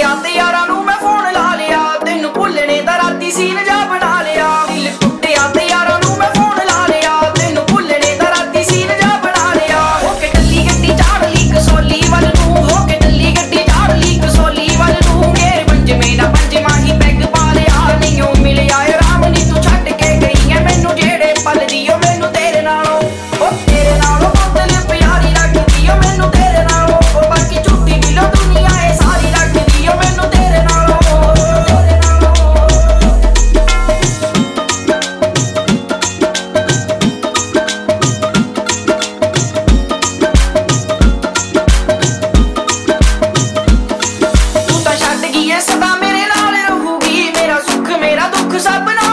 ਟੁੱਟਿਆ ਤੇ ਯਾਰਾਂ ਨੂੰ ਮੈਂ ਫੋਨ ਲਾ ਲਿਆ, ਤੈਨੂੰ ਭੁੱਲਣੇ ਦਾ ਰਾਤੀ ਸੀਨ ਜਾ ਬਣਾ ਲਿਆ। ਦਿਲ ਟੁੱਟਿਆ ਤੇ ਯਾਰਾਂ ਨੂੰ ਮੈਂ ਫੋਨ ਲਾ ਲਿਆ, ਤੈਨੂੰ ਭੁੱਲਣੇ ਦਾ ਰਾਤੀ ਸੀਨ ਜਾ ਬਣਾ ਲਿਆ। ਹੋ ਕੇ ਟੱਲੀ ਗੱਡੀ ਝਾੜ ਲਈ ਕਸੌਲੀ ਵੱਲ ਨੂੰ, ਹੋ ਕੇ ਟੱਲੀ ਗੱਡੀ ਝਾੜ ਲਈ ਕਸੌਲੀ ਵੱਲ ਨੂੰ। ਗੇਰ ਪੰਜਵੇਂ ਦਾ ਪੰਜਵਾਂ ਹੀ ਪੈਗ ਪਾ ਲਿਆ, ਨਹੀਂ ਉਹ ਮਿਲਿਆ ਆਰਾਮ ਨੀ ਤੂੰ ਛੱਡ ਕੇ ਗਈ ਐ ਮੈਨੂੰ। ਜਿਹੜੇ ਪਲ ਦੀ ਓ ਮੈਨੂੰ ਤੇਰੇ ਨਾਲੋਂ, ਉਹ ਤੇਰੇ ਨਾਲੋਂ ਬਦਲ ਪਿਆਰੀ ਲੱਗਦੀ ਓ ਮੈਨੂੰ ਤੇਰੇ ਨਾਲੋਂ। ਉਹ ਬਾਕੀ ਝੂਠੀ ਮਿਲੋ ਦੁਨੀਆ ਇਹ ਸਾਰੀ ਲੱਗਦੀ ਓ ਮੈਨੂੰ ਤੇਰੇ ਨਾਲੋਂ, ਤੇਰੇ ਨਾਲੋਂ। ਤੂੰ ਤਾਂ ਛੱਡ ਗਈ ਐ ਸਦਾ ਮੇਰੇ ਨਾਲ ਰਹੂਗੀ, ਮੇਰਾ ਸੁੱਖ ਮੇਰਾ ਦੁੱਖ ਸਭ ਨਾਲ